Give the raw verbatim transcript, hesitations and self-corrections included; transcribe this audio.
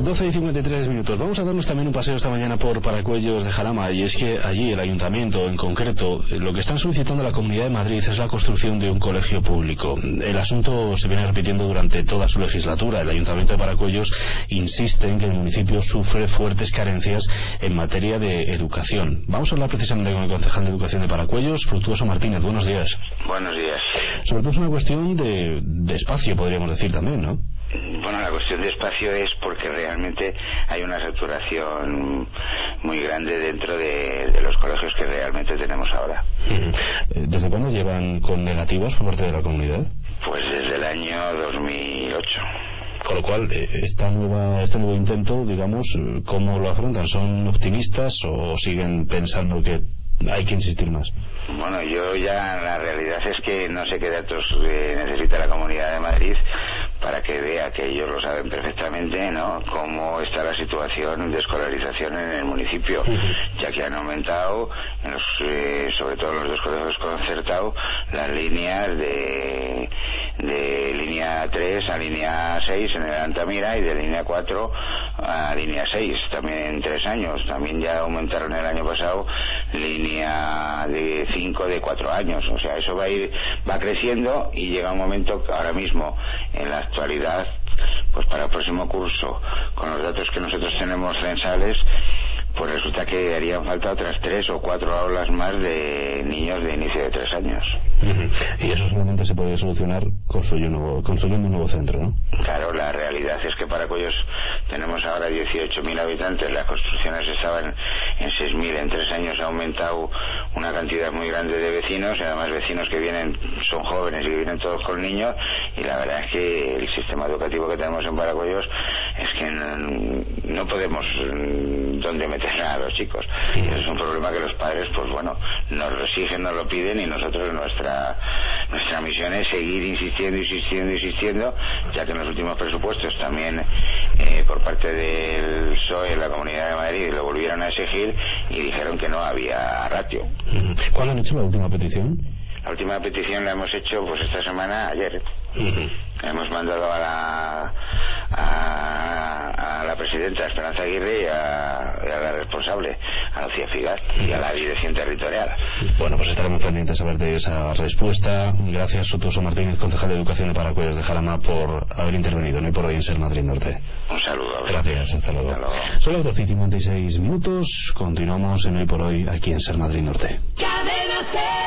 doce y cincuenta y tres minutos. Vamos a darnos también un paseo esta mañana por Paracuellos de Jarama, y es que allí el ayuntamiento, en concreto, lo que están solicitando a la Comunidad de Madrid es la construcción de un colegio público. El asunto se viene repitiendo durante toda su legislatura. El ayuntamiento de Paracuellos insiste en que el municipio sufre fuertes carencias en materia de educación. Vamos a hablar precisamente con el concejal de Educación de Paracuellos, Fructuoso Martínez. Buenos días. Buenos días. Sobre todo es una cuestión de, de espacio, podríamos decir también, ¿no? Bueno, la cuestión de espacio es porque realmente hay una saturación muy grande dentro de, de los colegios que realmente tenemos ahora. ¿Desde cuándo llevan con negativas por parte de la comunidad? Pues desde el año dos mil ocho. Con lo cual, esta nueva, este nuevo intento, digamos, ¿cómo lo afrontan? ¿Son optimistas o siguen pensando que hay que insistir más? Bueno, yo ya, la realidad es que no sé qué datos eh, necesita la Comunidad de Madrid para que vea, que ellos lo saben perfectamente, ¿no?, cómo está la situación de escolarización en el municipio, ya que han aumentado, en los, eh, sobre todo en los dos colegios concertados, las líneas de, de línea tres a línea seis en el Altamira y de línea cuatro a línea seis, también en tres años. También ya aumentaron el año pasado línea de cinco de cuatro años. O sea, eso va a ir, va creciendo, y llega un momento que ahora mismo, en la actualidad, pues para el próximo curso, con los datos que nosotros tenemos censales, pues resulta que harían falta otras tres o cuatro aulas más de niños de inicio de tres años. Uh-huh. Y eso solamente se podría solucionar construyendo un nuevo, construyendo un nuevo centro, ¿no? Claro, la realidad es que Paracuellos tenemos ahora dieciocho mil habitantes, las construcciones estaban en seis mil, en tres años ha aumentado una cantidad muy grande de vecinos, y además vecinos que vienen, son jóvenes y vienen todos con niños, y la verdad es que el sistema educativo que tenemos en Paracuellos es que no, no podemos dónde meter a los chicos. Y eso es un problema que los padres, pues bueno, nos lo exigen, nos lo piden, y nosotros nuestra nuestra misión es seguir insistiendo, insistiendo, insistiendo, ya que en los últimos presupuestos también eh, por parte del P S O E en la Comunidad de Madrid lo volvieron a exigir y dijeron que no había ratio. ¿Cuándo han hecho la última petición? La última petición la hemos hecho pues esta semana, ayer. Uh-huh. Hemos mandado a la a, a la presidenta Esperanza Aguirre y a, y a la responsable, a Lucía Figat, y a la dirección territorial. Bueno, pues estaremos pendientes a ver de esa respuesta. Gracias, Fructuoso Martínez, concejal de Educación de Paracuellos de Jarama, por haber intervenido hoy por hoy en Ser Madrid Norte. Un saludo. Gracias, hasta luego. Hasta luego. Son las doce y cincuenta y seis minutos. Continuamos en Hoy por Hoy aquí en Ser Madrid Norte.